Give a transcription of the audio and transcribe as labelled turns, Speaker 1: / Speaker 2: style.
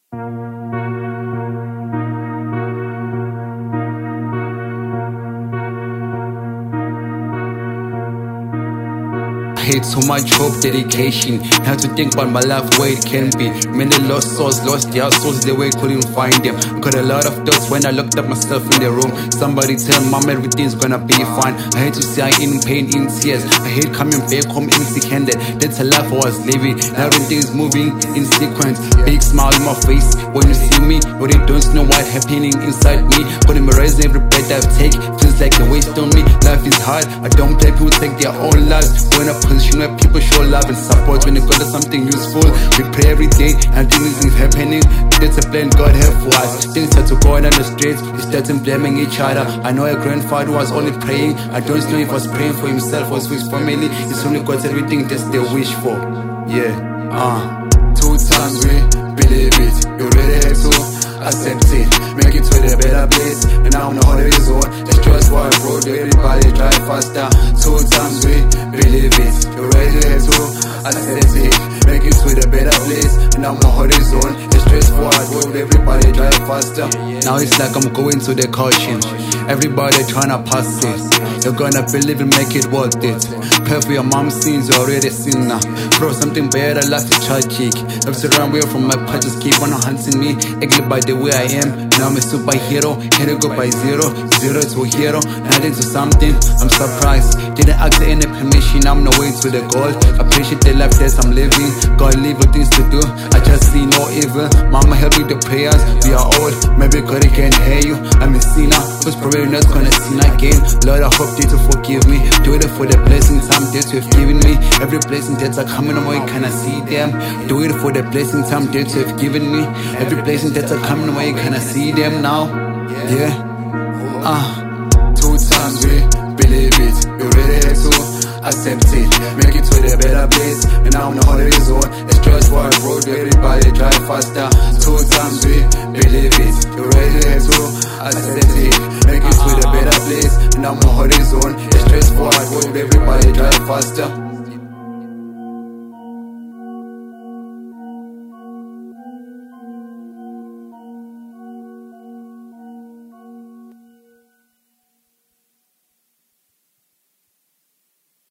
Speaker 1: Hate so much hope, dedication. Have to think about my life, where it can be. Many lost souls, lost their souls, the way couldn't find them. Got a lot of thoughts when I looked at myself in the room. Somebody tell mom everything's gonna be fine. I hate to see I in pain, in tears. I hate coming back home empty-handed. That's a life I was living. Now everything's moving in sequence. Big smile on my face when you see me, but you don't know what's happening inside me. But I'm raising every breath I take. Feels like a waste on me. Life is hard. I don't play people take their own lives. When I position where people show love and support, when they got something useful, we pray every day and things is happening. That's a plan God have for us. Things start to go on the streets, we started blaming each other. I know a grandfather was only praying. I don't know if he was praying for himself or for his family. He's only got everything that's they wish for. Yeah, 2 times we believe it. You really have to accept it, make it to the better place. And now I'm the holiday zone. It's just what I wrote, everybody drive faster. 2 times we believe it. You really have to accept it, make it to the better place. And now I'm the holiday zone. It's just what I wrote, everybody drive faster. Now it's like I'm going to the caution. Everybody tryna pass it. You're gonna believe and make it worth it. Pray for your mom's sins, you already seen now. Bro, something better, life is tragic. Have to run away from my past, just keep on hunting me. Ugly by the way I am. Now I'm a superhero. Here to go by zero to a hero, nothing to something. I'm surprised. Didn't ask any permission, I'm no way to the goal. Appreciate the life that I'm living. God leave with things to do. I just see no evil. Mama help with the prayers. We are old, maybe God can't hear you. I'm a sinner, who's probably not gonna sin again. Lord, I hope you to forgive me. Do it for the blessings I'm there to have given me. Every blessing that's coming away, can I see them? Do it for the blessings I'm there to have given me. Every blessing that's coming away, can I see them now? Yeah. 2 times we believe it. You really have to accept it, make it to the better place. And now I'm the holiday zone. It's just what I wrote, everybody drive faster. 2 times we believe it. You really have to accept it, make it to the better place. And now I'm the holiday zone. It's just what I wrote, everybody drive faster.